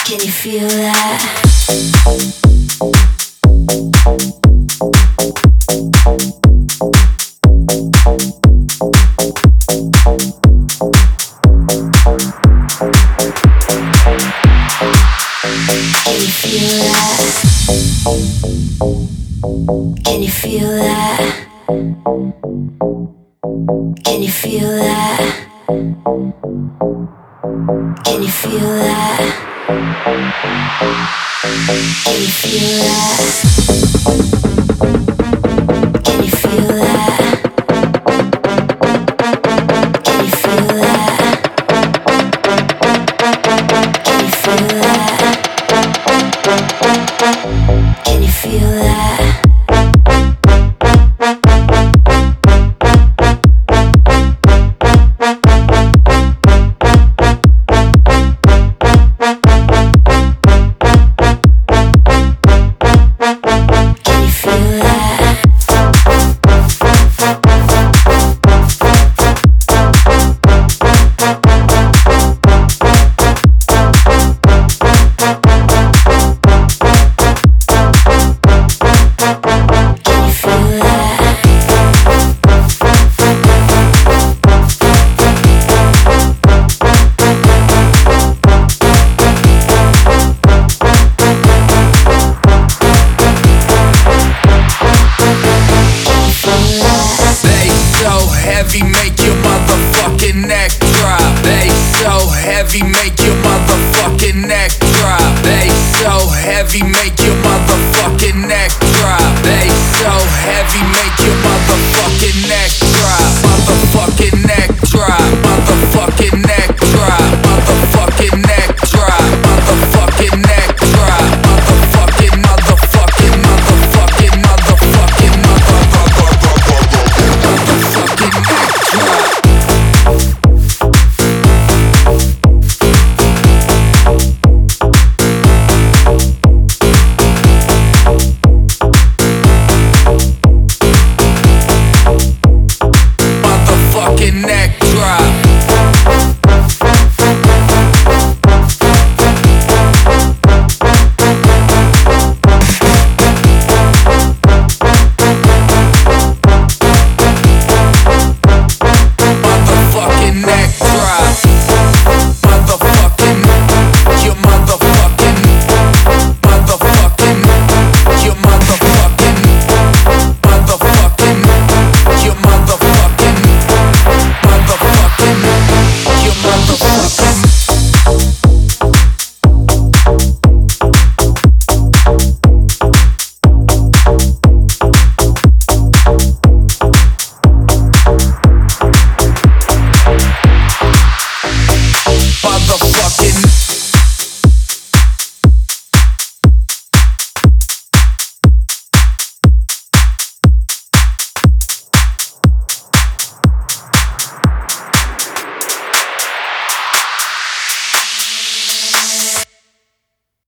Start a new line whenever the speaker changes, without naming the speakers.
Can you feel that? Can you feel that? Can you feel that? Can you feel that? Can you feel that? Can you feel that? Can you feel that? Can you feel that? Can you feel that? Can you feel that?
Heavy, make your motherfucking neck drop. Bass so heavy, make your motherfucking neck drop. Bass so heavy, make